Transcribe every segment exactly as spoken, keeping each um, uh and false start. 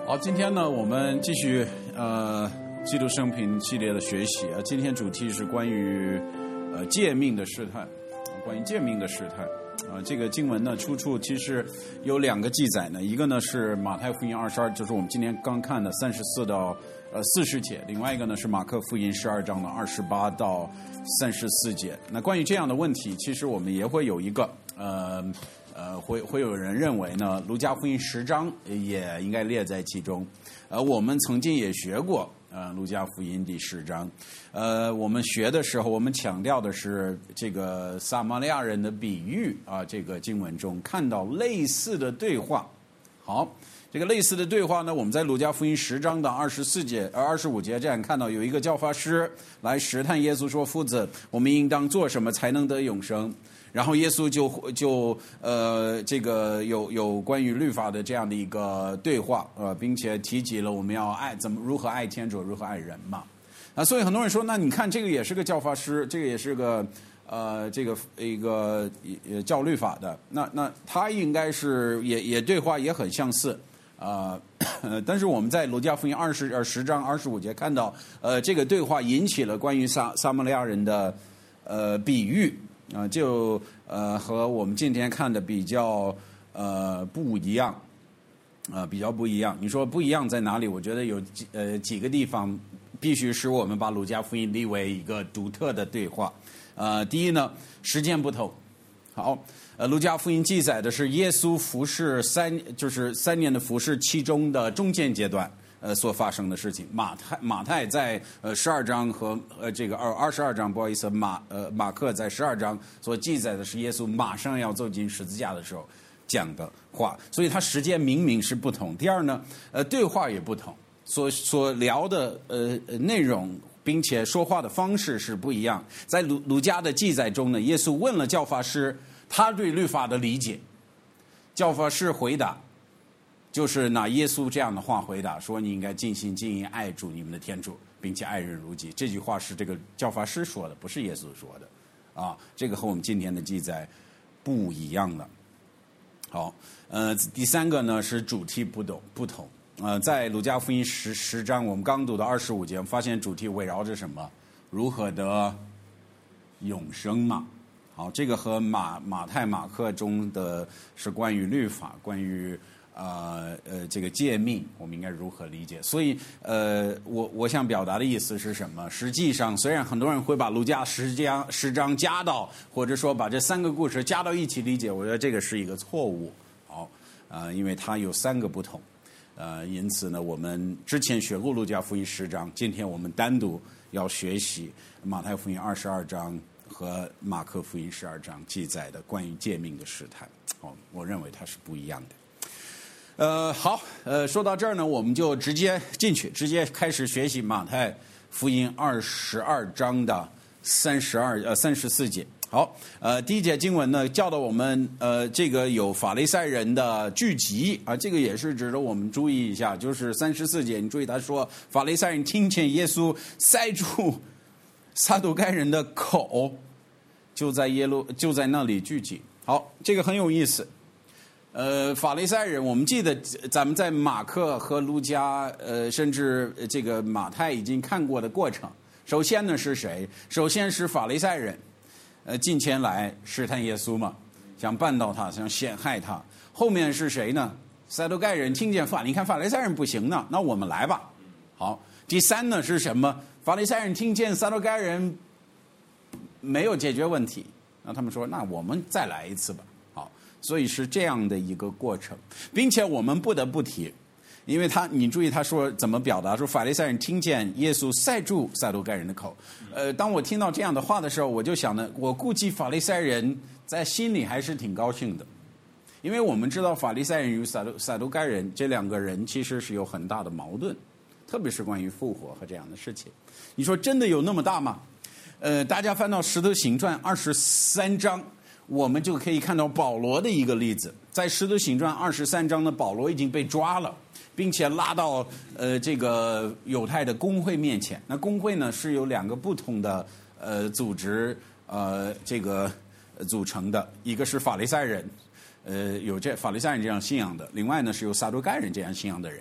好，今天呢，我们继续呃基督生平系列的学习啊。今天主题是关于呃诫命的试探，关于诫命的试探啊。这个经文呢，出处其实有两个记载呢，一个呢是马太福音二十二，就是我们今天刚看的三十四到呃四十节；另外一个呢是马可福音十二章的二十八到三十四节。那关于这样的问题，其实我们也会有一个呃。呃，会会有人认为呢，路加福音十章也应该列在其中。呃，我们曾经也学过呃路加福音第十章。呃，我们学的时候，我们强调的是这个撒玛利亚人的比喻啊，这个经文中看到类似的对话。好，这个类似的对话呢，我们在路加福音十章的二十四节、呃二十五节这样看到，有一个教法师来试探耶稣说：“夫子，我们应当做什么才能得永生？”然后耶稣就就呃这个有有关于律法的这样的一个对话，呃，并且提及了我们要爱怎么如何爱天主，如何爱人嘛。啊，所以很多人说，那你看这个也是个教法师，这个也是个呃这个一个教律法的，那那他应该是也也对话也很相似。啊、呃，但是我们在路加福音二十呃十章二十五节看到，呃，这个对话引起了关于撒撒玛利亚人的呃比喻。啊、呃，就呃和我们今天看的比较呃不一样，啊、呃、比较不一样。你说不一样在哪里？我觉得有几呃几个地方必须使我们把路加福音立为一个独特的对话。呃，第一呢，时间不同。好，呃，路加福音记载的是耶稣服侍三，就是三年的服侍其中的中间阶段。呃，所发生的事情，马太马太在呃十二章和呃这个二二十二章，不好意思，马呃马可在十二章所记载的是耶稣马上要走进十字架的时候讲的话，所以它时间明明是不同。第二呢，呃，对话也不同，所所聊的呃内容，并且说话的方式是不一样。在鲁鲁家的记载中呢，耶稣问了教法师他对律法的理解，教法师回答。就是拿耶稣这样的话回答说：“你应该尽心尽意爱主你们的天主，并且爱人如己。”这句话是这个教法师说的，不是耶稣说的，啊，这个和我们今天的记载不一样了。好，呃，第三个呢是主题不同不同。呃，在路加福音十十章，我们刚读到二十五节，我们发现主题围绕着什么？如何得永生嘛？好，这个和马马太、马可中的是关于律法，关于。呃呃，这个诫命我们应该如何理解？所以呃，我我想表达的意思是什么？实际上，虽然很多人会把路加十章十章加到，或者说把这三个故事加到一起理解，我觉得这个是一个错误。好，呃，因为它有三个不同，呃，因此呢，我们之前学过路加福音十章，今天我们单独要学习马太福音二十二章和马可福音十二章记载的关于诫命的试探。哦，我认为它是不一样的。呃，好，呃，说到这儿呢，我们就直接进去，直接开始学习马太福音二十二章的三十二呃三十四节。好，呃，第一节经文呢，教导我们，呃，这个有法利赛人的聚集啊、呃，这个也是值得我们注意一下，就是三十四节，你注意他说，法利赛人听见耶稣塞住撒都该人的口，就在耶路就在那里聚集。好，这个很有意思。呃，法利赛人，我们记得咱们在马可和路加，呃，甚至这个马太已经看过的过程。首先呢是谁？首先是法利赛人，呃，近前来试探耶稣嘛，想绊倒他，想陷害他。后面是谁呢？撒都该人听见法，你看法利赛人不行呢，那我们来吧。好，第三呢是什么？法利赛人听见撒都该人没有解决问题，那他们说，那我们再来一次吧。所以是这样的一个过程，并且我们不得不提，因为他你注意他说怎么表达，说法利赛人听见耶稣塞住撒都该人的口。呃，当我听到这样的话的时候，我就想呢，我估计法利赛人在心里还是挺高兴的，因为我们知道法利赛人与撒都撒都该人这两个人其实是有很大的矛盾，特别是关于复活和这样的事情。你说真的有那么大吗？呃，大家翻到《使徒行传》二十三章。我们就可以看到保罗的一个例子，在使徒行传二十三章的保罗已经被抓了，并且拉到呃这个犹太的公会面前。那公会呢是由两个不同的呃组织呃这个组成的，一个是法利赛人，呃有这法利赛人这样信仰的，另外呢是由撒都该人这样信仰的人。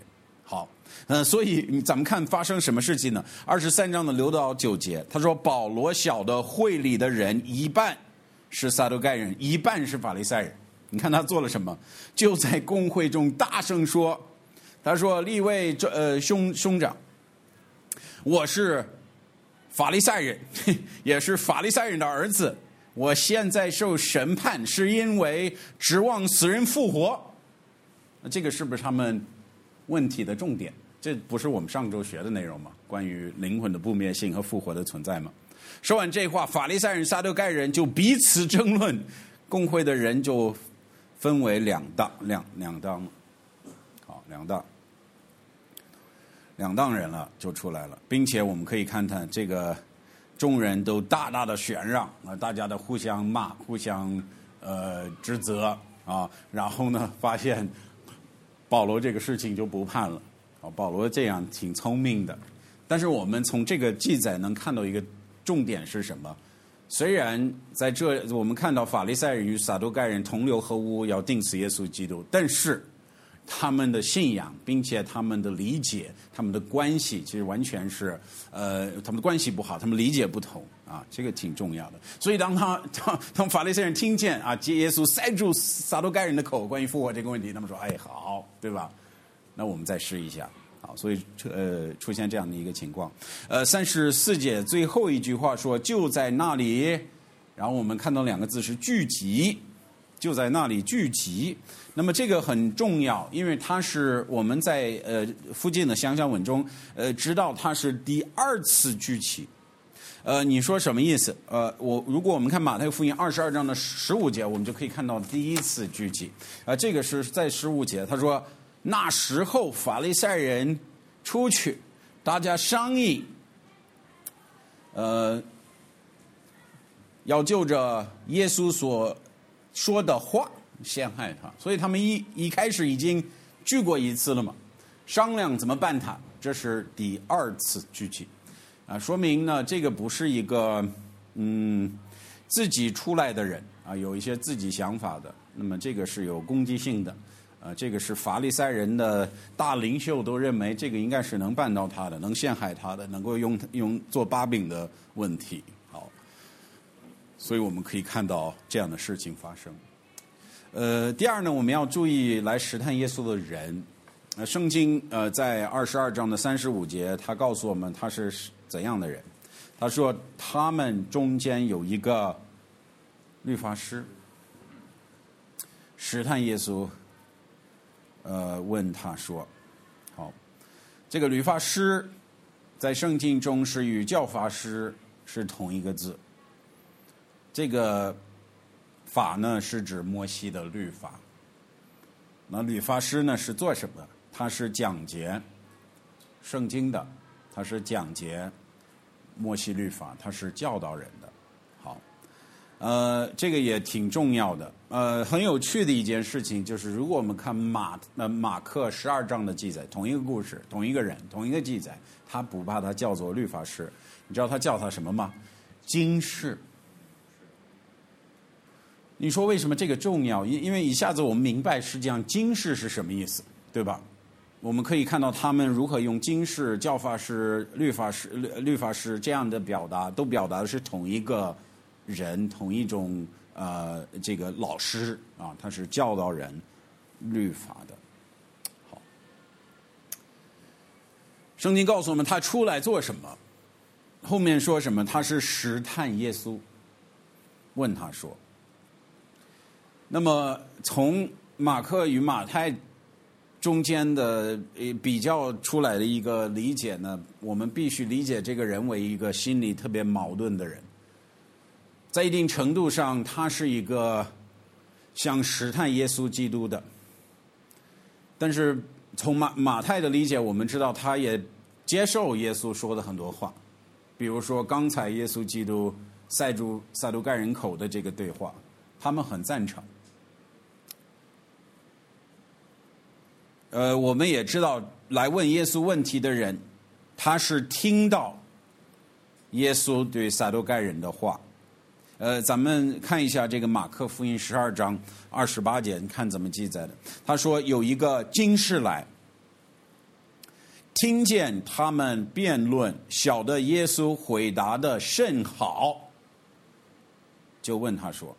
好，嗯、呃，所以咱们看发生什么事情呢？二十三章的六到九节，他说保罗晓得会里的人一半是撒都该人，一半是法利赛人。你看他做了什么？就在公会中大声说，他说立位呃兄兄长，我是法利赛人，也是法利赛人的儿子。我现在受审判，是因为指望死人复活。那这个是不是他们问题的重点？这不是我们上周学的内容吗？关于灵魂的不灭性和复活的存在吗？说完这话，法利赛人、撒都该人就彼此争论，公会的人就分为两档，两两档，好，两档，两档人了就出来了，并且我们可以看看这个众人都大大的选让啊，大家的互相骂、互相呃指责啊，然后呢，发现保罗这个事情就不判了啊。保罗这样挺聪明的，但是我们从这个记载能看到一个重点是什么？虽然在这我们看到法利赛人与撒都该人同流合污，要钉死耶稣基督，但是他们的信仰，并且他们的理解、他们的关系，其实完全是呃，他们的关系不好，他们理解不同啊，这个挺重要的。所以当他当当法利赛人听见啊，耶稣塞住撒都该人的口，关于复活这个问题，他们说：“哎，好，对吧？那我们再试一下。”好，所以呃出现这样的一个情况。呃，三十四节最后一句话说：“就在那里。”然后我们看到两个字是聚集，就在那里聚集。那么这个很重要，因为它是我们在呃附近的乡乡文中呃知道它是第二次聚集。呃，你说什么意思？呃，我如果我们看马太福音二十二章的十五节，我们就可以看到第一次聚集。啊、呃，这个是在十五节，他说那时候法利赛人出去，大家商议，呃，要就着耶稣所说的话陷害他，所以他们一一开始已经聚过一次了嘛，商量怎么办他，这是第二次聚集，啊，说明呢这个不是一个嗯自己出来的人啊，有一些自己想法的，那么这个是有攻击性的，啊，这个是法利赛人的大领袖都认为这个应该是能办到他的，能陷害他的，能够用用做把柄的问题，好，所以我们可以看到这样的事情发生。呃，第二呢，我们要注意来试探耶稣的人。呃，圣经呃在二十二章的三十五节，他告诉我们他是怎样的人。他说他们中间有一个律法师试探耶稣，呃，问他说：“好，这个律法师在圣经中是与教法师是同一个字。这个。”法呢是指摩西的律法，那律法师呢是做什么？他是讲解圣经的，他是讲解摩西律法，他是教导人的。好，呃，这个也挺重要的。呃，很有趣的一件事情就是，如果我们看马呃马可十二章的记载，同一个故事，同一个人，同一个记载，他不把他叫做律法师，你知道他叫他什么吗？经士。你说为什么这个重要？因因为一下子我们明白实际上经士是什么意思，对吧？我们可以看到他们如何用经士、教法师、律法师、律律法师这样的表达，都表达的是同一个人，同一种呃这个老师啊，他是教导人律法的。好，圣经告诉我们他出来做什么？后面说什么？他是试探耶稣，问他说。那么从马可与马太中间的比较出来的一个理解呢，我们必须理解这个人为一个心里特别矛盾的人，在一定程度上他是一个想试探耶稣基督的，但是从马马太的理解，我们知道他也接受耶稣说的很多话，比如说刚才耶稣基督塞住撒都该人口的这个对话，他们很赞成。呃，我们也知道来问耶稣问题的人，他是听到耶稣对撒都该人的话。呃，咱们看一下这个马可福音十二章二十八节，你看怎么记载的。他说有一个经士来， 听见他们辩论，晓得耶稣回答的甚好，就问他说。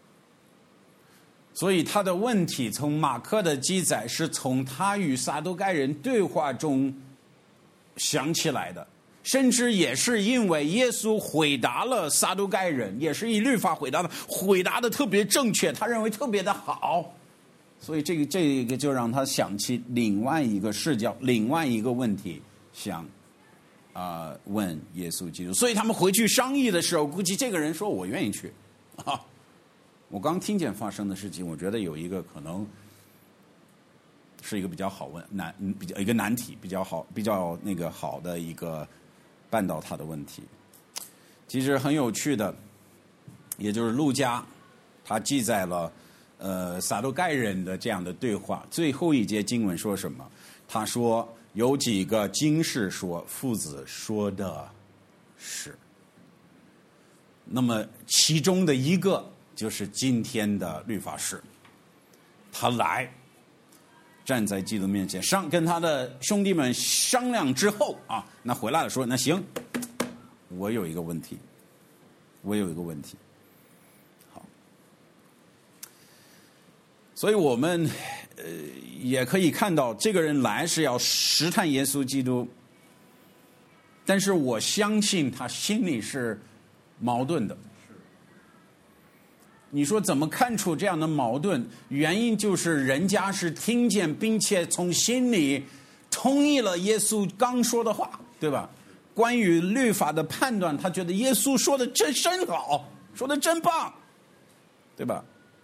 所以他的问题从马可的记载是从他与撒都该人对话中想起来的，甚至也是因为耶稣回答了撒都该人，也是以律法回答的，回答的特别正确，他认为特别的好，所以这个这个就让他想起另外一个视角，另外一个问题，想啊、呃、问耶稣基督。所以他们回去商议的时候，估计这个人说我愿意去啊。我刚听见发生的事情，我觉得有一个可能是一个比较好问难比较一个难题，比较好比较那个好的一个办到他的问题。其实很有趣的，也就是路加他记载了呃撒都该人的这样的对话。最后一节经文说什么？他说有几个经士说父子说的是，那么其中的一个就是今天的律法师，他来站在基督面前，商跟他的兄弟们商量之后啊，那回来了说，那行，我有一个问题，我有一个问题，好，所以我们呃也可以看到，这个人来是要试探耶稣基督，但是我相信他心里是矛盾的。你说怎么看出这样的矛盾？原因就是人家是听见并且从心里同意了耶稣刚说的话，对吧？关于律法的判断，他觉得耶稣说的真真好，说的真棒，对吧？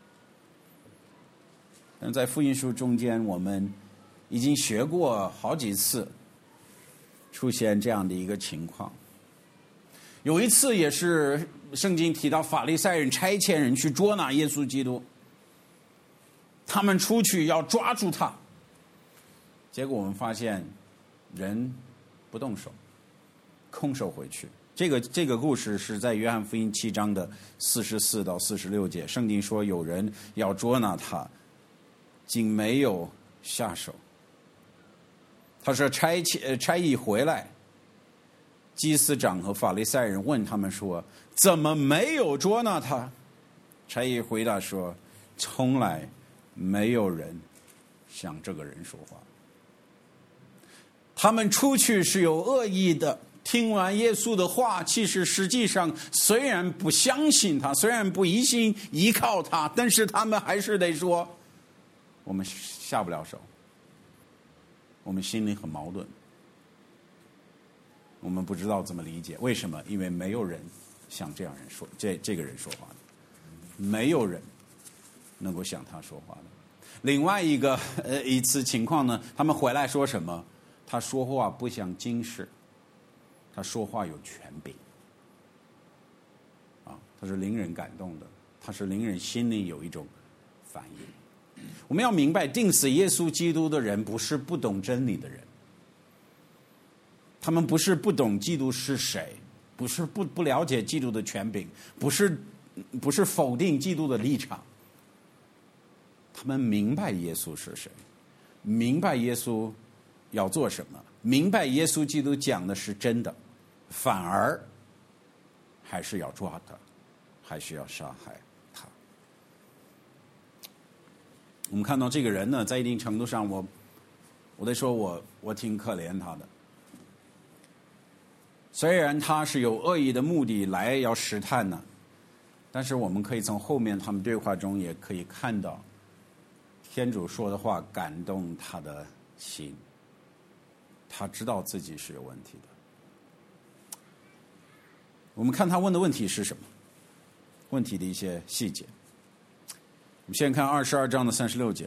但在福音书中间，我们已经学过好几次出现这样的一个情况。有一次也是圣经提到法利赛人差遣人去捉拿耶稣基督，他们出去要抓住他，结果我们发现人不动手，空手回去。这个这个故事是在约翰福音七章的四十四到四十六节，圣经说有人要捉拿他，竟没有下手。他说差遣差役回来，祭司长和法利赛人问他们说，怎么没有捉拿他？差役回答说，从来没有人向这个人说话。他们出去是有恶意的，听完耶稣的话，其实实际上虽然不相信他，虽然不一心依靠他，但是他们还是得说，我们下不了手，我们心里很矛盾，我们不知道怎么理解。为什么？因为没有人像这样人说这这个人说话的，没有人能够像他说话的。另外一个呃一次情况呢，他们回来说什么？他说话不像经士，他说话有权柄，啊，他是令人感动的，他是令人心里有一种反应。我们要明白，钉死耶稣基督的人不是不懂真理的人，他们不是不懂基督是谁，不是不不了解基督的权柄，不是不是否定基督的立场，他们明白耶稣是谁，明白耶稣要做什么，明白耶稣基督讲的是真的，反而还是要抓他，还是要杀害他。我们看到这个人呢，在一定程度上，我我得说我我挺可怜他的。虽然他是有恶意的目的来要试探呢，但是我们可以从后面他们对话中也可以看到，天主说的话感动他的心，他知道自己是有问题的。我们看他问的问题是什么，问题的一些细节。我们先看二十二章的三十六节，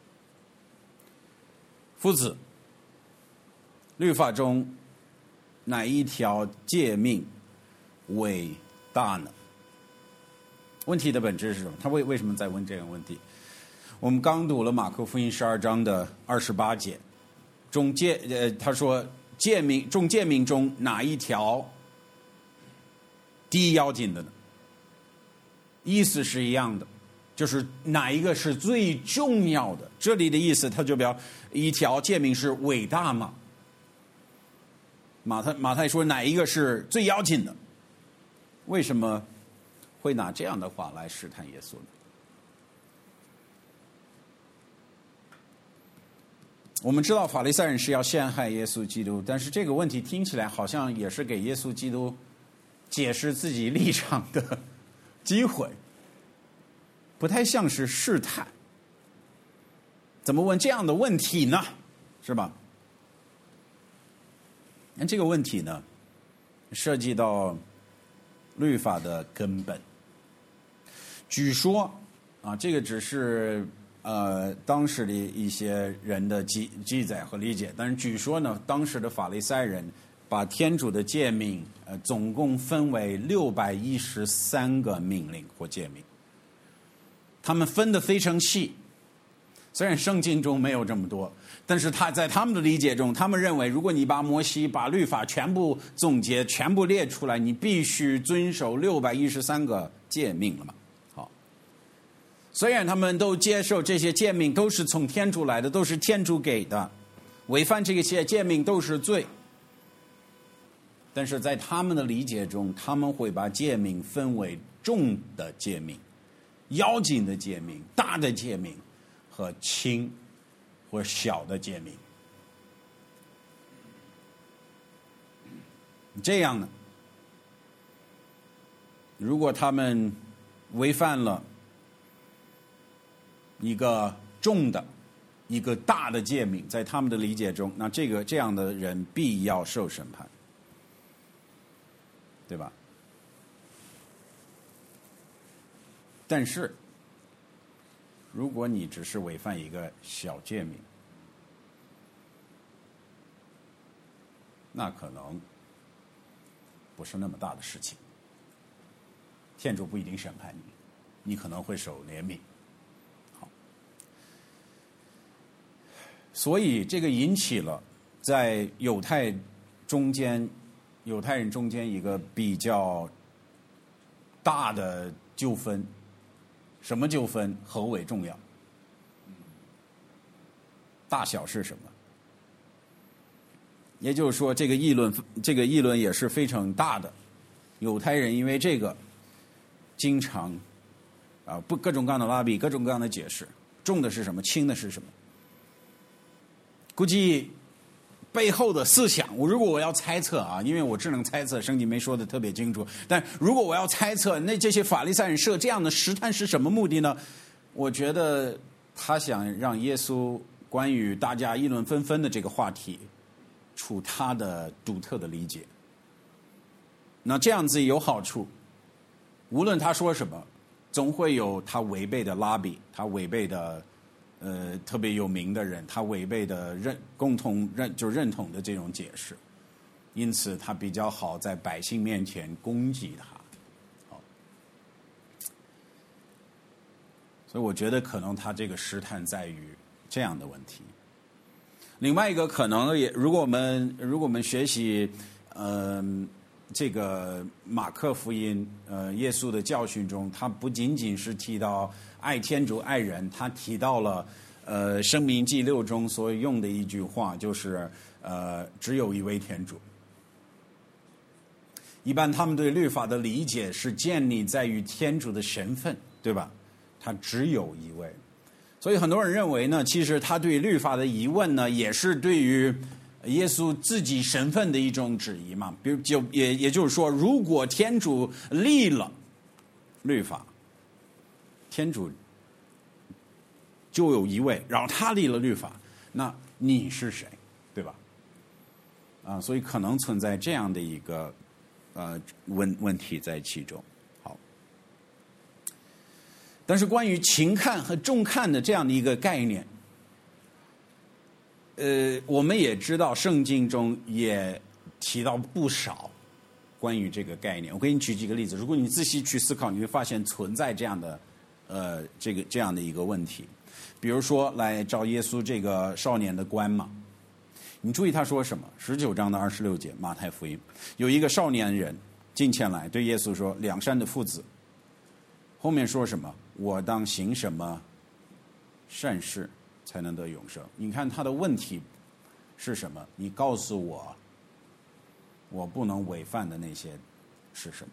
夫子，律法中哪一条诫命伟大呢？问题的本质是什么？他为为什么在问这个问题？我们刚读了马可福音十二章的二十八节，中诫呃，他说诫命中诫命中哪一条第一要紧的呢？意思是一样的，就是哪一个是最重要的？这里的意思，他就表一条诫命是伟大嘛， 马太马太说哪一个是最要紧的？为什么会拿这样的话来试探耶稣呢？我们知道法利赛人是要陷害耶稣基督，但是这个问题听起来好像也是给耶稣基督解释自己立场的机会，不太像是试探。怎么问这样的问题呢？是吧？那这个问题呢，涉及到律法的根本。据说啊，这个只是呃当时的一些人的记记载和理解，但是据说呢，当时的法利赛人把天主的诫命呃总共分为六百一十三个命令或诫命，他们分得非常细。虽然圣经中没有这么多，但是他在他们的理解中，他们认为如果你把摩西把律法全部总结全部列出来，你必须遵守六百一十三个诫命了嘛。好，虽然他们都接受这些诫命都是从天主来的，都是天主给的，违反这些诫命都是罪，但是在他们的理解中，他们会把诫命分为重的诫命、要紧的诫命、大的诫命和轻或小的诫命。这样呢，如果他们违反了一个重的、一个大的诫命，在他们的理解中，那这个这样的人必要受审判，对吧？但是如果你只是违反一个小诫命，那可能不是那么大的事情，天主不一定审判你，你可能会受怜悯。好，所以这个引起了在犹太中间犹太人中间一个比较大的纠纷。什么纠纷？何为重要？大小是什么？也就是说，这个议论，这个议论也是非常大的。犹太人因为这个，经常啊不各种各样的拉比，各种各样的解释，重的是什么，轻的是什么？估计背后的思想，如果我要猜测啊，因为我只能猜测，圣经没说的特别清楚。但如果我要猜测，那这些法利赛人设这样的试探是什么目的呢？我觉得他想让耶稣关于大家议论纷纷的这个话题，出他的独特的理解。那这样子有好处，无论他说什么，总会有他违背的拉比，他违背的。呃，特别有名的人，他违背的认共同认就认同的这种解释，因此他比较好在百姓面前攻击他。好，所以我觉得可能他这个试探在于这样的问题。另外一个可能也，如果我们如果我们学习呃这个马可福音呃耶稣的教训中，他不仅仅是提到爱天主爱人，他提到了呃申命记六中所用的一句话，就是呃只有一位天主。一般他们对律法的理解是建立在于天主的身份，对吧？他只有一位，所以很多人认为呢，其实他对律法的疑问呢，也是对于耶稣自己身份的一种质疑嘛。比如就也也就是说，如果天主立了律法，天主就有一位，然后他立了律法，那你是谁，对吧？啊，所以可能存在这样的一个呃问问题在其中。好，但是关于轻看和重看的这样的一个概念，呃，我们也知道圣经中也提到不少关于这个概念。我给你举几个例子，如果你仔细去思考，你会发现存在这样的呃这个这样的一个问题。比如说来找耶稣这个少年的官嘛，你注意他说什么？十九章的二十六节，马太福音有一个少年人进前来对耶稣说：“良善的父子。”后面说什么？我当行什么善事才能得永生？你看他的问题是什么？你告诉我我不能违反的那些是什么？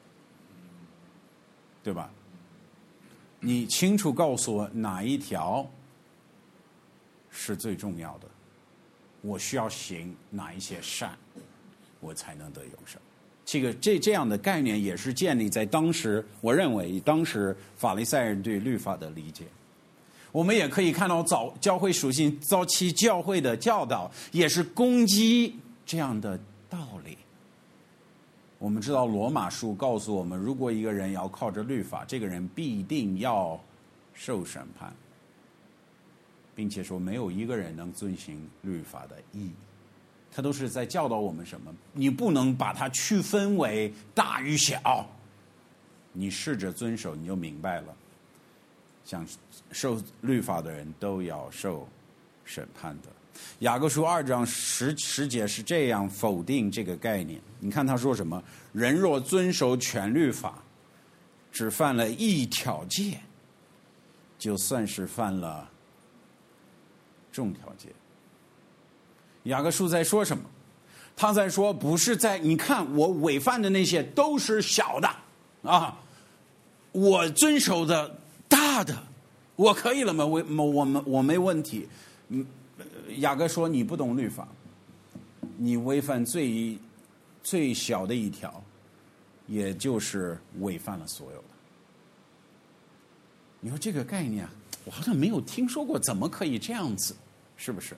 对吧？你清楚告诉我哪一条是最重要的？我需要行哪一些善，我才能得永生？这个这这样的概念也是建立在当时，我认为当时法利赛人对律法的理解。我们也可以看到早教会属性早期教会的教导也是攻击这样的道理。我们知道罗马书告诉我们，如果一个人要靠着律法，这个人必定要受审判，并且说没有一个人能遵行律法的义。他都是在教导我们什么？你不能把它区分为大与小，你试着遵守，你就明白了。像受律法的人都要受审判的。雅各书二章十十节是这样否定这个概念。你看他说什么？人若遵守全律法，只犯了一条戒，就算是犯了众条戒。雅各书在说什么？他在说不是在你看我违反的那些都是小的啊，我遵守的大的，我可以了吗？我我们我没问题。雅各说你不懂律法，你违反最最小的一条，也就是违反了所有的。你说这个概念，我好像没有听说过，怎么可以这样子？是不是？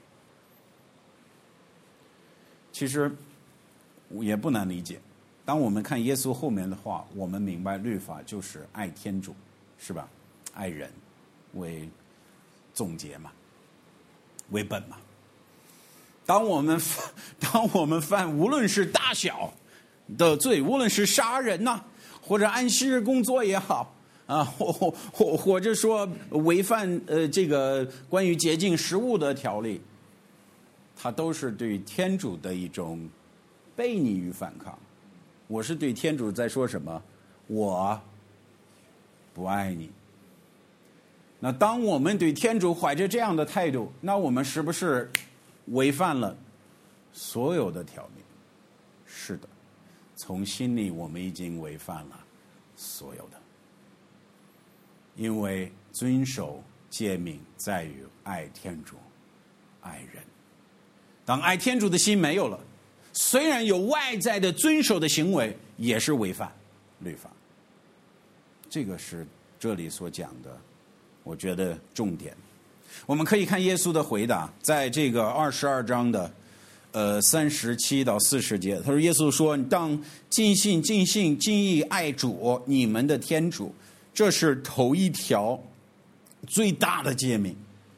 其实也不难理解。当我们看耶稣后面的话，我们明白律法就是爱天主，是吧？爱人为总结嘛，为本嘛。当我们当我们犯无论是大小的罪，无论是杀人呐、啊，或者安息日工作也好啊，或或或者说违反呃这个关于洁净食物的条例，它都是对天主的一种悖逆与反抗。我是对天主在说什么？我不爱你。那当我们对天主怀着这样的态度，那我们是不是违反了所有的条例？是的，从心里我们已经违反了所有的。因为遵守诫命在于爱天主、爱人。当爱天主的心没有了，虽然有外在的遵守的行为，也是违反律法。这个是这里所讲的，我觉得重点。我们可以看耶稣的回答，在这个二十二章的呃三十七到四十节，他说：“耶稣说，你当尽心、尽性、尽意爱主，你们的天主，这是头一条最大的诫命。”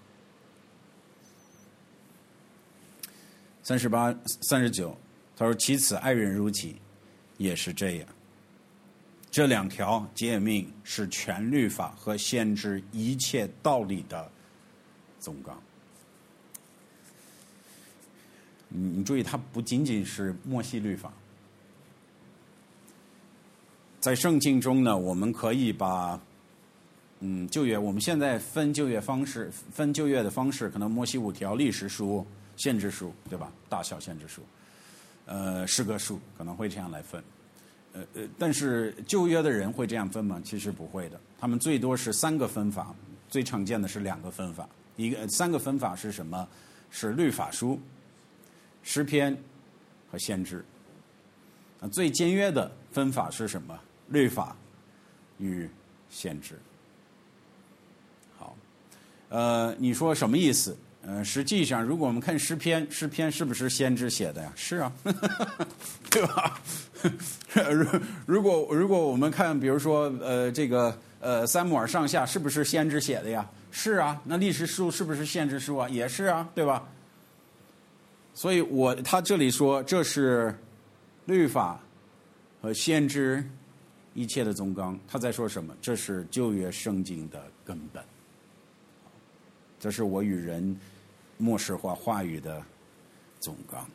三十八、三十九，他说：“其次，爱人如己，也是这样。这两条诫命是全律法和先知一切道理的总纲。”你注意，它不仅仅是摩西律法。在圣经中呢，我们可以把嗯旧约，我们现在分旧约方式，分旧约的方式，可能摩西五条、历史书、先知书，对吧？大小先知书，呃，诗歌书可能会这样来分。呃呃，但是旧约的人会这样分吗？其实不会的，他们最多是三个分法，最常见的是两个分法。一个三个分法是什么？是律法书、诗篇和先知。啊，最简约的分法是什么？律法与先知。好，呃，你说什么意思？呃，实际上，如果我们看诗篇，诗篇是不是先知写的呀？是啊，对吧？如如果如果我们看，比如说，呃，这个呃，撒母耳上下是不是先知写的呀？是啊。那历史书是不是先知书啊？也是啊，对吧？所以我他这里说这是律法和先知一切的总纲，他在说什么？这是旧约圣经的根本，这是我与人末世化话语的总纲。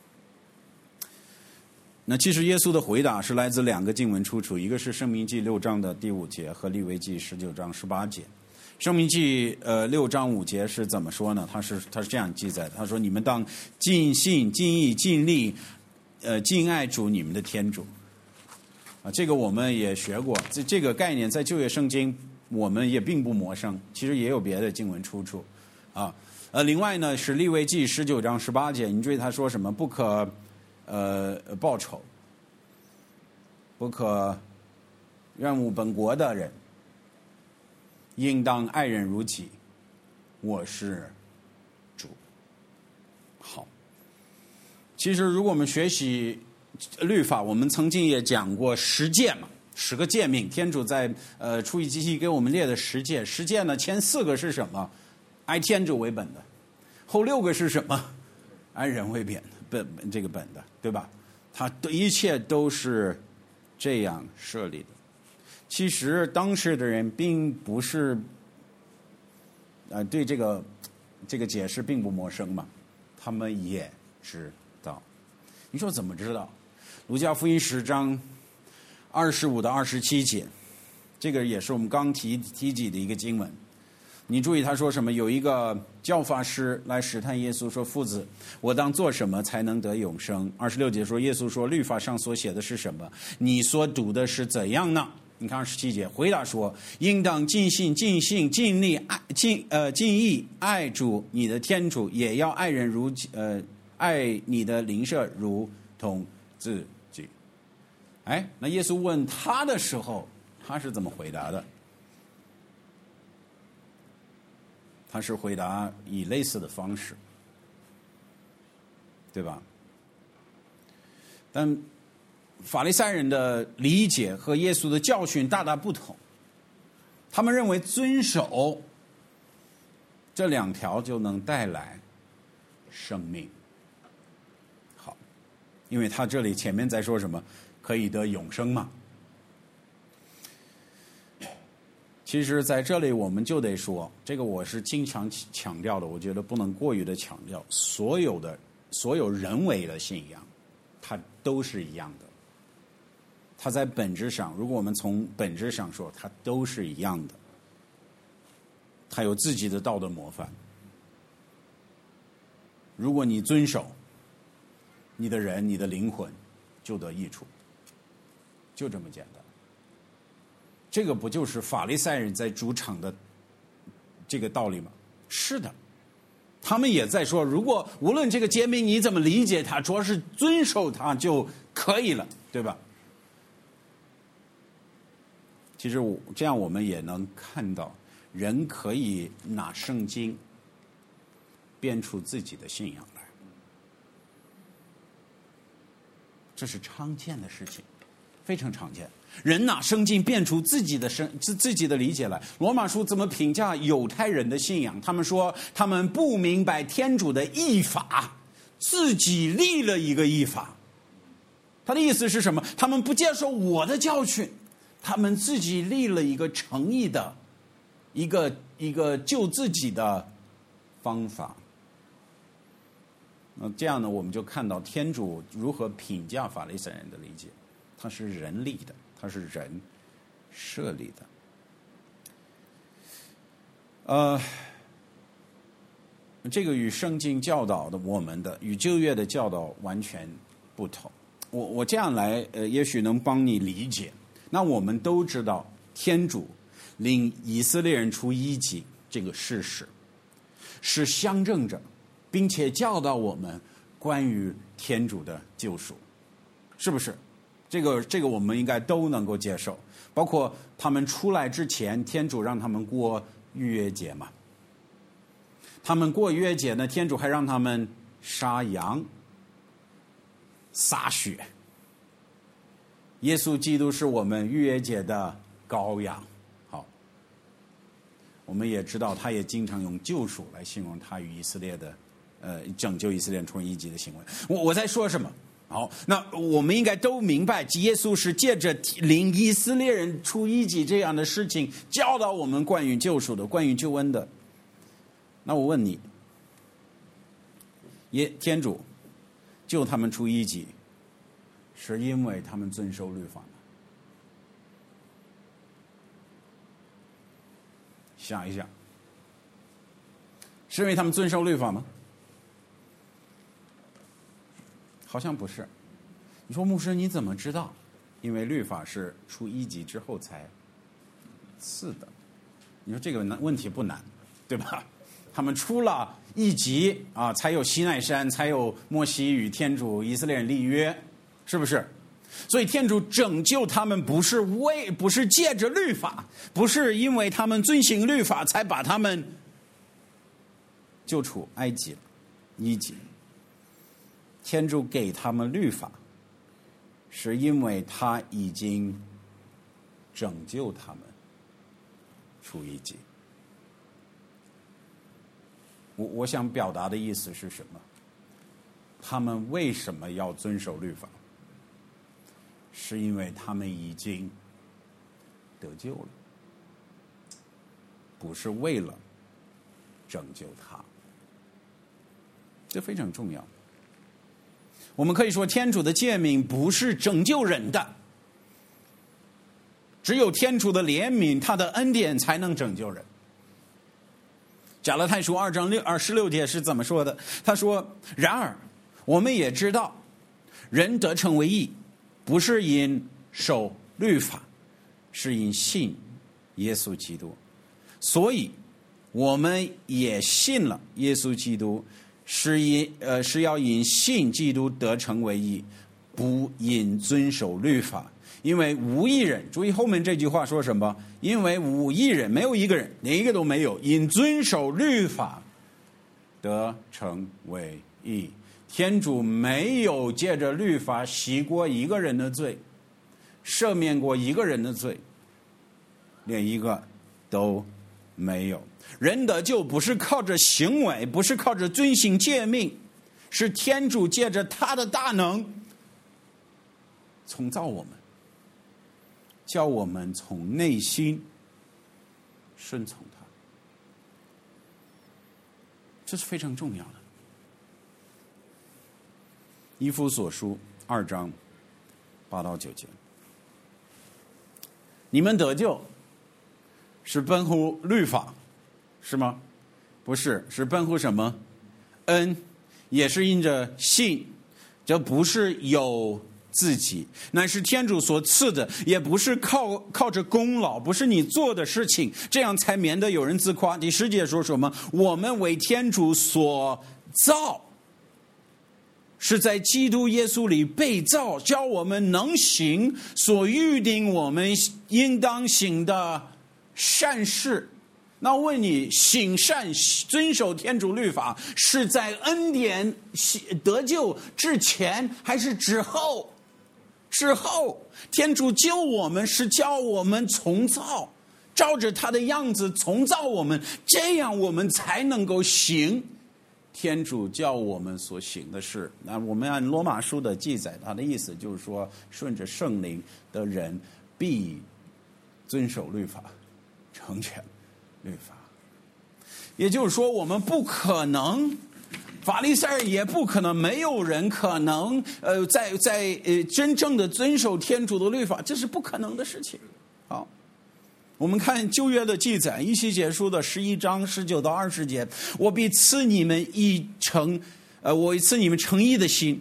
那其实耶稣的回答是来自两个经文出处，一个是申命记六章的第五节和利未记十九章十八节。申命记呃六章五节是怎么说呢？他是他是这样记载的，他说：“你们当尽心、尽意、尽力， 呃敬爱主你们的天主。啊，这个我们也学过，这这个概念在旧约圣经我们也并不陌生，其实也有别的经文出处，啊，呃，另外呢是利未记十九章十八节，你注意他说什么？不可呃报仇，不可怨恶本国的人，应当爱人如己，我是主。好，其实如果我们学习律法，我们曾经也讲过十诫嘛，十个诫命，天主在呃出埃及记给我们列的十诫。十诫呢，前四个是什么？爱天主为本的，后六个是什么？爱人为本本这个本的，对吧？它一切都是这样设立的。其实当时的人并不是呃对这个这个解释并不陌生嘛，他们也知道。你说怎么知道？路加福音十章二十五到二十七节，这个也是我们刚提提及的一个经文。你注意他说什么？有一个教法师来试探耶稣，说：“夫子，我当做什么才能得永生？”二十六节说，耶稣说：“律法上所写的是什么？你所读的是怎样呢？”你看二十七节，回答说：“应当尽心、尽性、尽力爱尽呃尽意爱主你的天主，也要爱人如呃爱你的邻舍如同自己。”哎，那耶稣问他的时候，他是怎么回答的？他是回答以类似的方式，对吧？但法利赛人的理解和耶稣的教训大大不同，他们认为遵守这两条就能带来生命。好，因为他这里前面在说什么？可以得永生嘛。其实在这里我们就得说，这个我是经常强调的，我觉得不能过于的强调，所有的所有人为的信仰它都是一样的，它在本质上，如果我们从本质上说，它都是一样的，它有自己的道德模范。如果你遵守，你的人你的灵魂就得益处，就这么简单。这个不就是法利赛人在主场的这个道理吗？是的，他们也在说，如果无论这个诫命你怎么理解它，主要是遵守它就可以了，对吧？其实我这样我们也能看到，人可以拿圣经编出自己的信仰来，这是常见的事情，非常常见。人拿圣经变出自己的生自自己的理解来。罗马书怎么评价犹太人的信仰？他们说他们不明白天主的义法，自己立了一个义法。他的意思是什么？他们不接受我的教训，他们自己立了一个诚意的一个一个救自己的方法。那这样呢，我们就看到天主如何评价法利赛人的理解，它是人立的，它是人设立的。呃，这个与圣经教导的我们的与旧约的教导完全不同。我我这样来，呃，也许能帮你理解。那我们都知道，天主领以色列人出埃及这个事实，是象征着，并且教导我们关于天主的救赎，是不是？这个这个我们应该都能够接受。包括他们出来之前，天主让他们过逾越节嘛。他们过逾越节呢，天主还让他们杀羊、洒血。耶稣基督是我们逾越节的羔羊。好，我们也知道，他也经常用救赎来形容他与以色列的呃拯救以色列人出埃及的行为。我我在说什么？好，那我们应该都明白，耶稣是借着领以色列人出埃及这样的事情，教导我们关于救赎的，关于救恩的。那我问你，耶天主救他们出埃及，是因为他们遵守律法吗？想一想，是因为他们遵守律法吗？好像不是。 你说牧师你怎么知道？因为律法是出一级之后才赐的。你说这个问题不难，对吧？他们出了一级啊，才有西奈山，才有摩西与天主以色列人立约，是不是？所以天主拯救他们不是为不是借着律法，不是因为他们遵行律法才把他们救出埃及一级。天主给他们律法，是因为他已经拯救他们出一级。我我想表达的意思是什么？他们为什么要遵守律法？是因为他们已经得救了，不是为了拯救他。这非常重要。我们可以说，天主的诫命不是拯救人的，只有天主的怜悯，他的恩典才能拯救人。加拉太书二章六二十六节是怎么说的？他说：“然而，我们也知道，人得称为义，不是因守律法，是因信耶稣基督。所以，我们也信了耶稣基督。”是因呃是要因信基督得成为义，不因遵守律法。因为无义人，注意后面这句话说什么？因为无义人，没有一个人，连一个都没有，因遵守律法得成为义。天主没有借着律法洗过一个人的罪，赦免过一个人的罪，连一个都没有。人得救不是靠着行为，不是靠着遵行诫命，是天主借着他的大能重造我们，叫我们从内心顺从他。这是非常重要的。以弗所书二章八到九节，你们得救是奔乎律法，是吗？不是，是奔乎什么？恩，也是因着信。这不是有自己，乃是天主所赐的，也不是靠靠着功劳，不是你做的事情，这样才免得有人自夸。第十节说什么？我们为天主所造，是在基督耶稣里被造，叫我们能行所预定我们应当行的善事。那问你，行善遵守天主律法是在恩典得救之前还是之后？之后。天主救我们是叫我们重造，照着他的样子重造我们，这样我们才能够行天主叫我们所行的事。那我们按罗马书的记载，他的意思就是说，顺着圣灵的人必遵守律法，成全律法。也就是说，我们不可能，法利赛人也不可能，没有人可能呃在在呃真正的遵守天主的律法，这是不可能的事情。好，我们看旧约的记载，以西结书的十一章十九到二十节，我必赐你们一诚呃我赐你们诚意的心，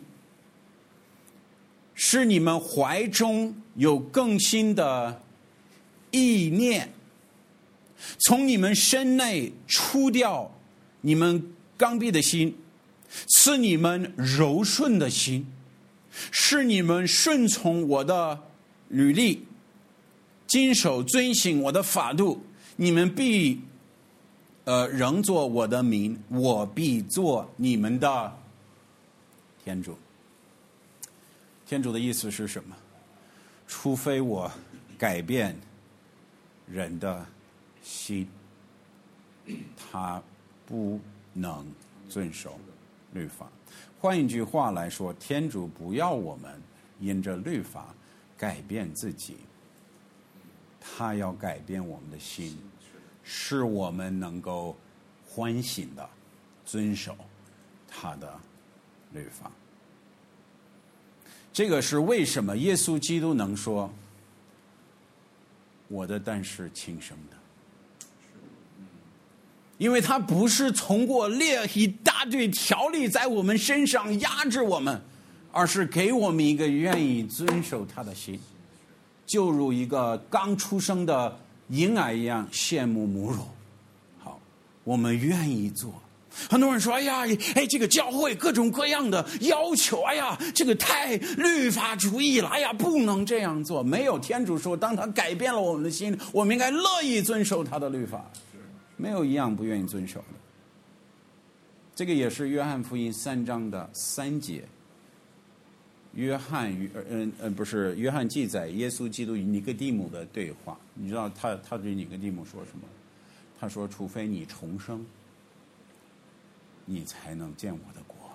使你们怀中有更新的意念，从你们身内除掉你们刚愎的心，赐你们柔顺的心，使你们顺从我的律例，谨守遵行我的法度，你们必呃仍作我的民，我必做你们的天主。天主的意思是什么？除非我改变人的心，他不能遵守律法。换一句话来说，天主不要我们因着律法改变自己，他要改变我们的心，使我们能够欢喜的遵守他的律法。这个是为什么耶稣基督能说我的担是轻省的，因为他不是通过列一大堆条例在我们身上压制我们， 而是给我们一个愿意遵守他的心，就如一个刚出生的婴儿一样羡慕母乳。好，我们愿意做。很多人说，哎呀，哎，这个教会各种各样的要求，哎呀，这个太律法主义了，哎呀，不能这样做。没有，天主说，当他改变了我们的心，我们应该乐意遵守他的律法，没有一样不愿意遵守的。这个也是约翰福音三章的三节。约翰与呃呃不是约翰记载耶稣基督与尼哥底母的对话。你知道他他对尼哥底母说什么？他说：“除非你重生，你才能见我的国。”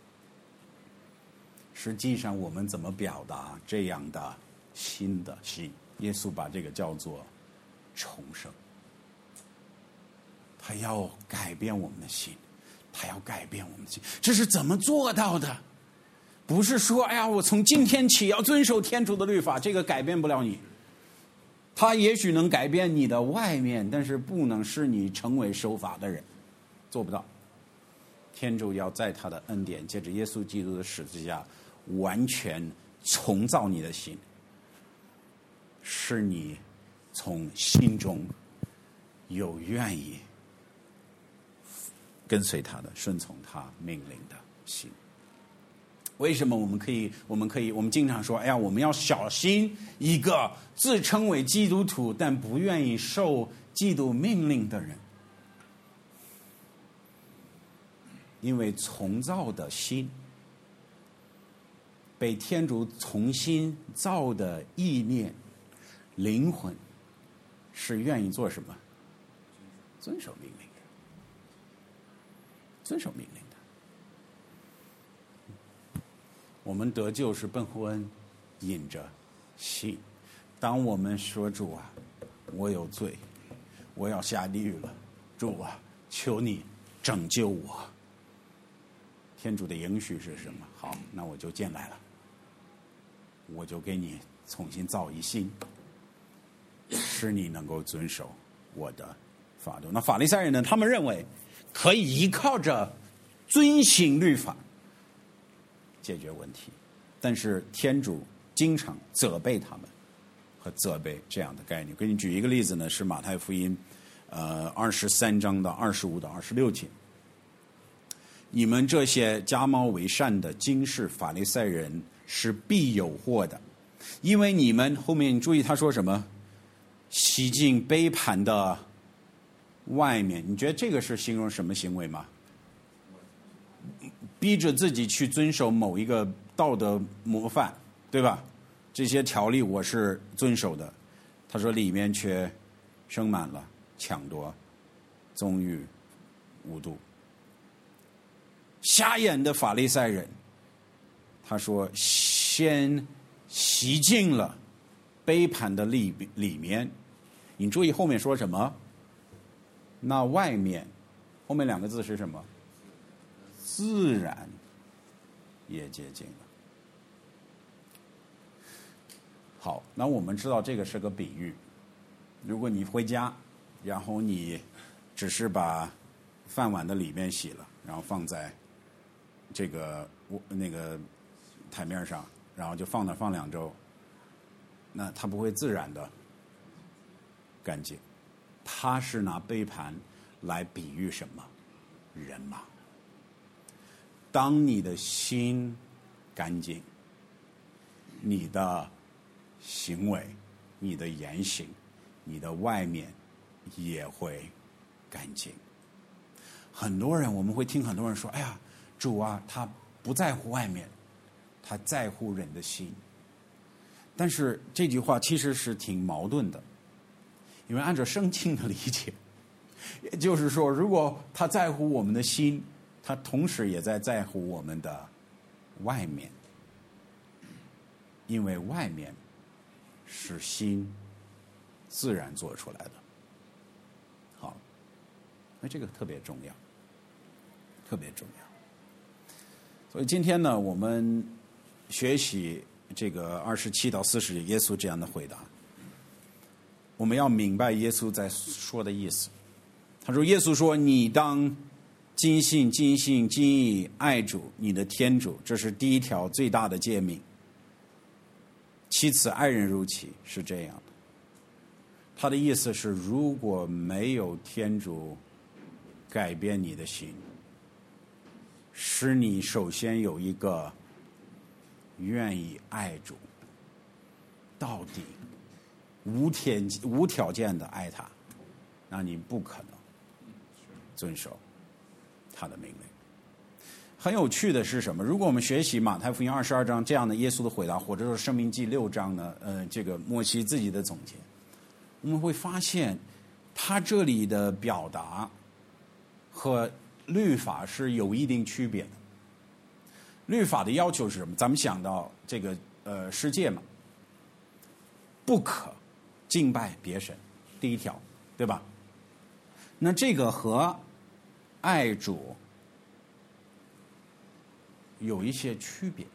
实际上，我们怎么表达这样的新的心？耶稣把这个叫做重生。他要改变我们的心，他要改变我们的心。这是怎么做到的？不是说，哎呀，我从今天起要遵守天主的律法，这个改变不了你。他也许能改变你的外面，但是不能使你成为守法的人，做不到。天主要在他的恩典，借着耶稣基督的十字架，完全重造你的心，使你从心中有愿意跟随他的、顺从他命令的心。为什么我们可以？我们可以？我们经常说，哎呀，我们要小心一个自称为基督徒但不愿意受基督命令的人，因为重造的心，被天主重新造的意念、灵魂，是愿意做什么？遵守命令的，遵守命令的。我们得救是本乎恩，因着信。当我们说主啊，我有罪，我要下地狱了，主啊，求你拯救我。天主的应许是什么？好，那我就进来了，我就给你重新造一心，使你能够遵守我的法度。那法利赛人呢？他们认为可以依靠着遵行律法解决问题，但是天主经常责备他们和责备这样的概念。给你举一个例子呢，是马太福音呃二十三章的二十五到二十六节。你们这些假冒为善的经世法利赛人是必有祸的，因为你们后面你注意他说什么？洗净杯盘的外面。你觉得这个是形容什么行为吗？逼着自己去遵守某一个道德模范，对吧？这些条例我是遵守的。他说里面却生满了抢夺、纵欲、无度。瞎眼的法利赛人，他说先洗净了杯盘的里里面。你注意后面说什么？那外面后面两个字是什么？自然也洁净了。好，那我们知道这个是个比喻。如果你回家，然后你只是把饭碗的里面洗了，然后放在这个那个台面上，然后就放那放两周，那它不会自然的干净。它是拿杯盘来比喻什么？人嘛。当你的心干净，你的行为、你的言行、你的外面也会干净。很多人，我们会听很多人说，哎呀，主啊，他不在乎外面，他在乎人的心。但是这句话其实是挺矛盾的，因为按照圣经的理解，也就是说，如果他在乎我们的心，他同时也在在乎我们的外面，因为外面是心自然做出来的。好，那这个特别重要，特别重要。所以今天呢，我们学习这个二十七到四十节耶稣这样的回答，我们要明白耶稣在说的意思。他说：“耶稣说，你当尽心尽心尽意爱主你的天主，这是第一条最大的诫命。其次爱人如己，是这样的。他的意思是，如果没有天主改变你的心，使你首先有一个愿意爱主到底，无条无条件的爱他，那你不可能遵守他的命令。很有趣的是什么？如果我们学习马太福音二十二章这样的耶稣的回答，或者说申命记六章呢，呃，这个摩西自己的总结，我们会发现他这里的表达和律法是有一定区别的。律法的要求是什么？咱们想到这个呃世界嘛，不可敬拜别神，第一条，对吧？那这个和爱主有一些区别，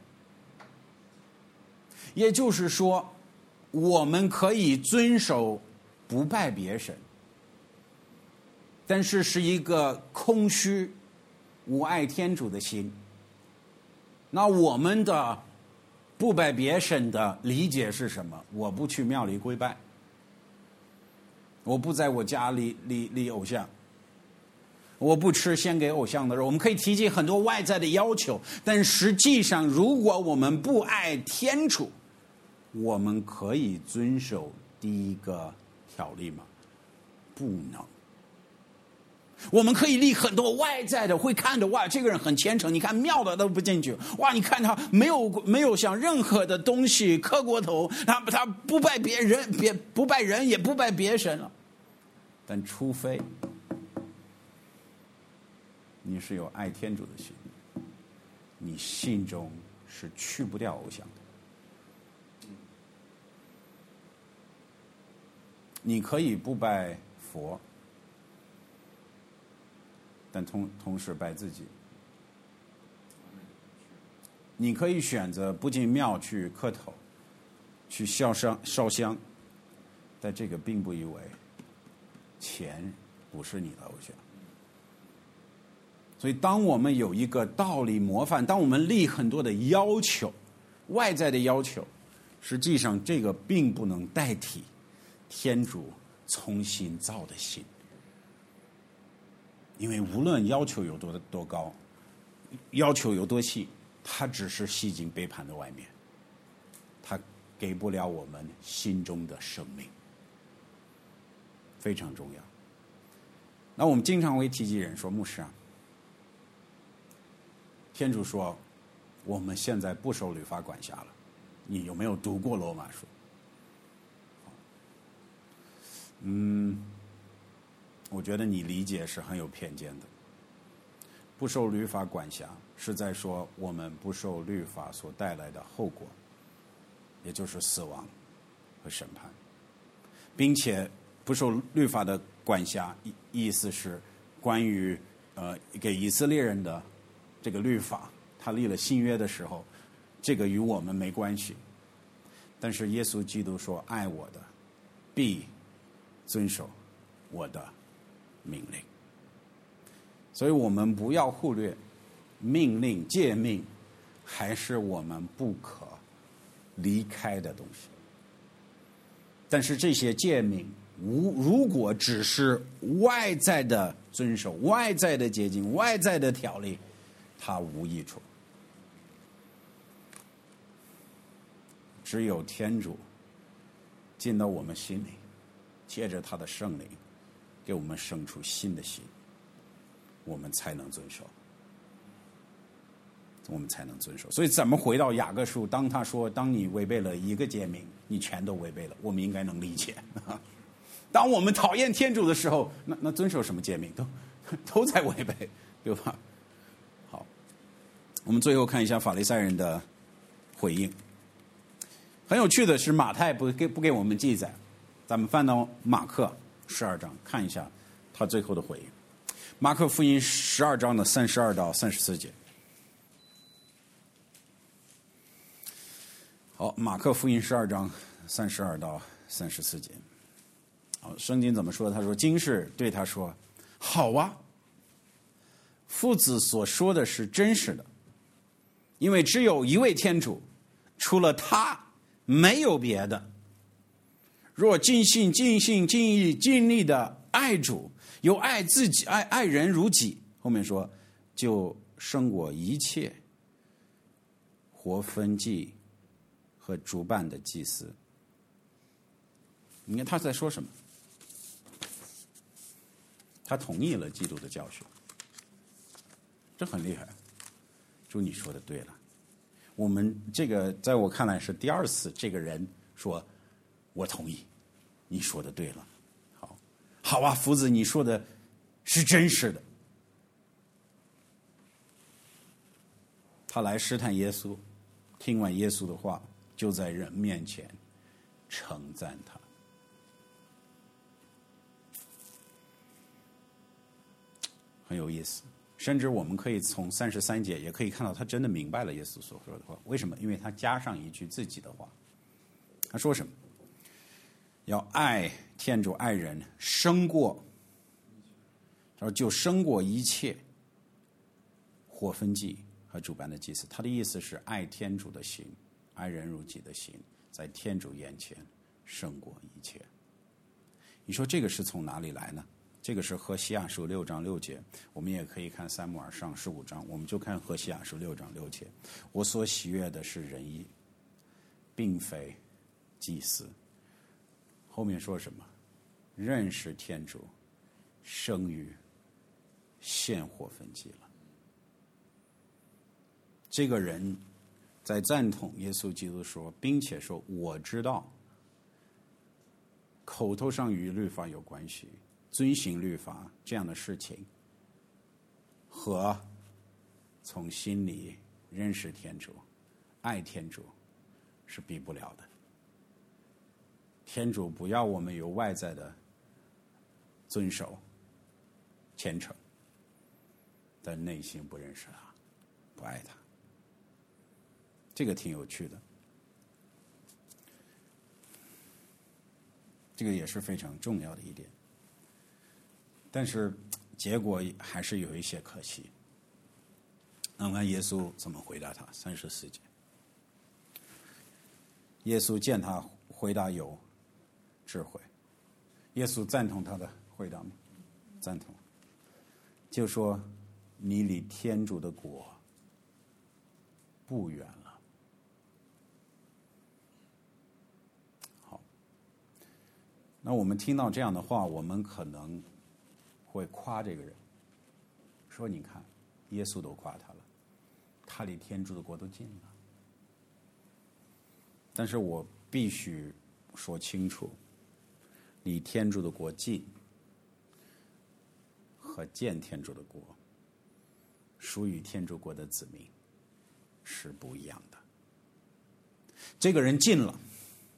也就是说，我们可以遵守不拜别神，但是是一个空虚、无爱天主的心。那我们的不拜别神的理解是什么？我不去庙里跪拜，我不在我家里立立偶像，我不吃献给偶像的肉。我们可以提及很多外在的要求，但实际上，如果我们不爱天主，我们可以遵守第一个条例吗？不能。我们可以立很多外在的，会看着哇，这个人很虔诚，你看庙的都不进去，哇，你看他没有没有像任何的东西磕过头，他他不拜别人，别不拜人，也不拜别神了。但除非你是有爱天主的心，你心中是去不掉偶像的。你可以不拜佛，但同同时拜自己。你可以选择不进庙去磕头，去烧香烧香，但这个并不意味钱不是你的偶像。所以当我们有一个道理模范，当我们立很多的要求，外在的要求，实际上这个并不能代替天主重新造的心。因为无论要求有多多高，要求有多细，它只是吸进杯盘的外面，它给不了我们心中的生命，非常重要。那我们经常会提及人说，牧师啊，天主说我们现在不受律法管辖了，你有没有读过罗马书？嗯，我觉得你理解是很有偏见的。不受律法管辖是在说我们不受律法所带来的后果，也就是死亡和审判，并且不受律法的管辖意思是关于呃给以色列人的这个律法，他立了新约的时候，这个与我们没关系。但是耶稣基督说，爱我的必遵守我的命令。所以我们不要忽略命令诫命还是我们不可离开的东西。但是这些诫命无如果只是外在的遵守，外在的洁净，外在的条例，它无益处。只有天主进到我们心里，借着他的圣灵给我们生出新的心，我们才能遵守，我们才能遵守。所以怎么回到雅各书，当他说当你违背了一个诫命，你全都违背了，我们应该能理解。当我们讨厌天主的时候，那那遵守什么诫命都都在违背，对吧？好，我们最后看一下法利赛人的回应。很有趣的是，马太不给不给我们记载，咱们翻到马克十二章看一下他最后的回应。马可福音十二章的三十二到三十四节。好，马可福音十二章三十二到三十四节。好，圣经怎么说？他说：“经师对他说，好啊， 父子所说的是真实的，因为只有一位天主，除了他没有别的。若尽心尽心尽意尽力的爱主，有爱自己爱爱人如己，后面说就胜过一切活分祭和主办的祭司。你看他在说什么？他同意了基督的教训，这很厉害。主，你说的对了。我们这个在我看来是第二次，这个人说我同意，你说的对了。好，好啊，夫子，你说的是真实的。他来试探耶稣，听完耶稣的话，就在人面前称赞他。很有意思，甚至我们可以从三十三节也可以看到，他真的明白了耶稣所说的话。为什么？因为他加上一句自己的话。他说什么？要爱天主爱人胜过，他说就胜过一切活分祭和主办的祭司。他的意思是爱天主的心，爱人如己的心，在天主眼前胜过一切。你说这个是从哪里来呢？这个是何西阿书六章六节，我们也可以看撒母耳上十五章，我们就看何西阿书六章六节。我所喜悦的是仁义，并非祭司。后面说什么？认识天主，胜于献火焚祭了。这个人在赞同耶稣基督说，并且说我知道，口头上与律法有关系，遵行律法这样的事情，和从心里认识天主、爱天主是比不了的。天主不要我们有外在的遵守、虔诚，但内心不认识他，不爱他。这个挺有趣的，这个也是非常重要的一点。但是结果还是有一些可惜。那么耶稣怎么回答他？三十四节，耶稣见他回答有智慧，耶稣赞同他的回答吗？赞同。就说你离天主的国不远了。好，那我们听到这样的话，我们可能会夸这个人，说你看，耶稣都夸他了，他离天主的国都近了。但是我必须说清楚，离天主的国近和见天主的国，属于天主国的子民是不一样的。这个人近了，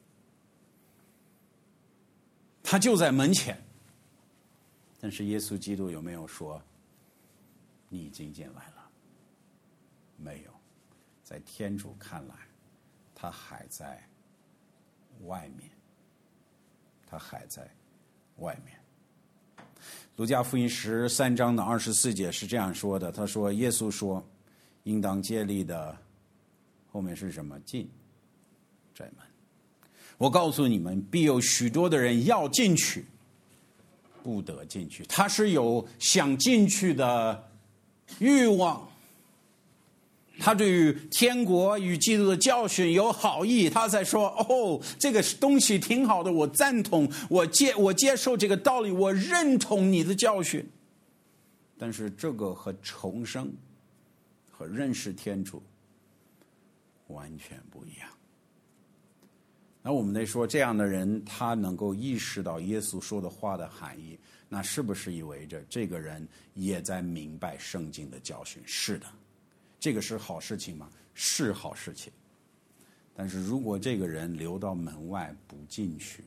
他就在门前，但是耶稣基督有没有说你已经进来了？没有，在天主看来，他还在外面，他还在外面。路加福音十三章的二十四节是这样说的，他说耶稣说应当竭力的，后面是什么？进窄门。我告诉你们，必有许多的人要进去，不得进去。他是有想进去的欲望，他对于天国与基督的教训有好意，他在说哦，这个东西挺好的，我赞同，我接我接受这个道理，我认同你的教训。但是这个和重生和认识天主完全不一样。那我们得说，这样的人他能够意识到耶稣说的话的含义，那是不是意味着这个人也在明白圣经的教训？是的。这个是好事情吗？是好事情。但是如果这个人留到门外不进去，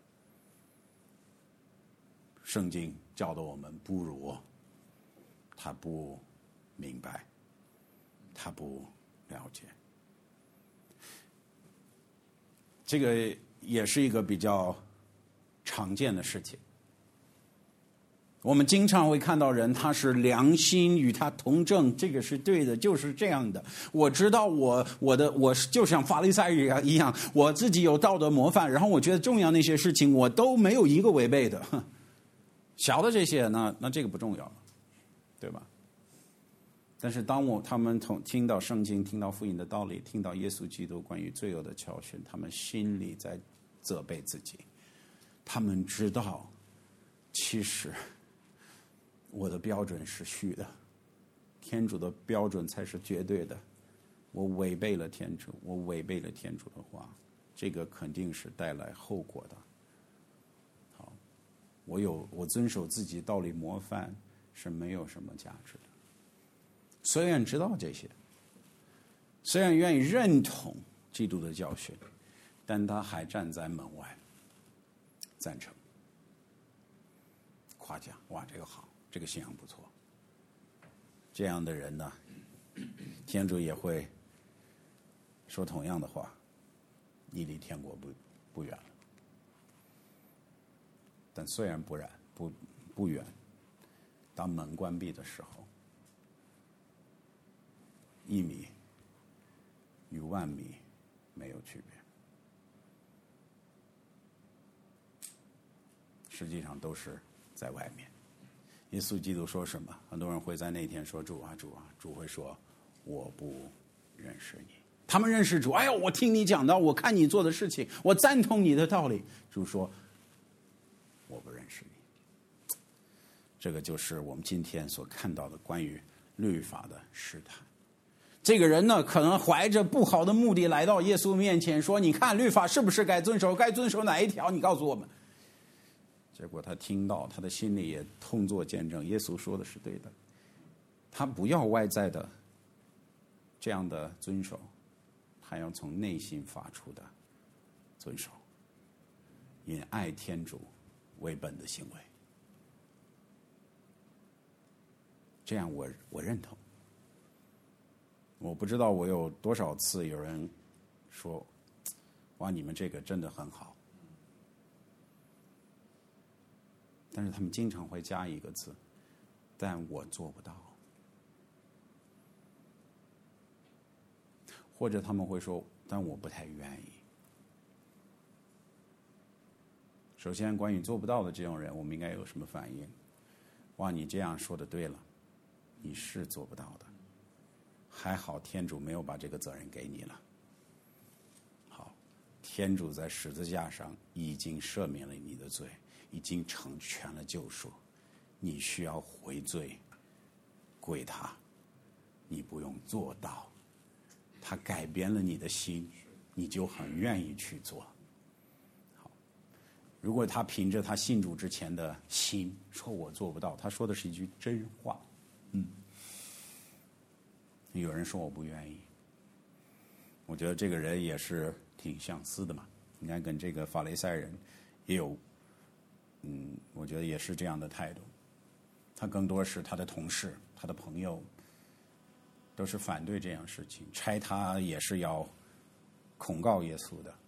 圣经教导我们不如他不明白，他不了解。这个也是一个比较常见的事情。 我们经常会看到人，他是良心与他同正，这个是对的，就是这样的。我知道我我的我就像法利赛人一样，我自己有道德模范，然后我觉得重要那些事情我都没有一个违背的。小的这些，那那这个不重要了，对吧？但是当我他们从听到圣经、听到福音的道理、听到耶稣基督关于罪恶的教训，他们心里在责备自己，他们知道，其实我的标准是虚的，天主的标准才是绝对的。我违背了天主，我违背了天主的话，这个肯定是带来后果的。好，我有我遵守自己道理模范是没有什么价值的。虽然知道这些，虽然愿意认同基督的教训，但他还站在门外，赞成，夸奖，哇，这个好。这个信仰不错，这样的人呢，天主也会说同样的话，你离天国不不远了。但虽然不然不不远，当门关闭的时候，一米与万米没有区别，实际上都是在外面。耶稣基督说什么？很多人会在那天说：“主啊，主啊！”主会说：“我不认识你。”他们认识主，哎呀，我听你讲到，我看你做的事情，我赞同你的道理。主说：“我不认识你。”这个就是我们今天所看到的关于律法的试探。这个人呢，可能怀着不好的目的来到耶稣面前，说：“你看律法是不是该遵守？该遵守哪一条？你告诉我们。”结果他听到，他的心里也痛作见证，耶稣说的是对的。他不要外在的这样的遵守，他要从内心发出的遵守，以爱天主为本的行为。这样我我认同。我不知道我有多少次有人说：“哇，你们这个真的很好。”但是他们经常会加一个字，但我做不到。或者他们会说，但我不太愿意。首先，关于做不到的这种人，我们应该有什么反应？哇，你这样说的对了，你是做不到的。还好天主没有把这个责任给你了。好，天主在十字架上已经赦免了你的罪，已经成全了救赎，你需要回罪归他，你不用做到，他改变了你的心，你就很愿意去做。好，如果他凭着他信主之前的心说我做不到，他说的是一句真话，嗯，有人说我不愿意，我觉得这个人也是挺相似的嘛，应该跟这个法利赛人也有。嗯，我觉得也是这样的态度。他更多是他的同事、他的朋友，都是反对这样事情，拆他也是要控告耶稣的。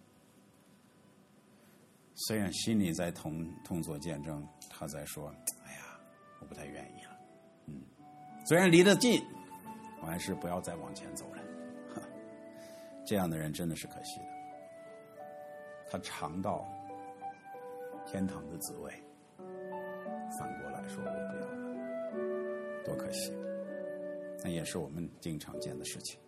虽然心里在痛痛作见证，他在说：“哎呀，我不太愿意了。”嗯，虽然离得近，我还是不要再往前走了。这样的人真的是可惜的，他尝到天堂的滋味，反过来说我不要了，多可惜。那也是我们经常见的事情。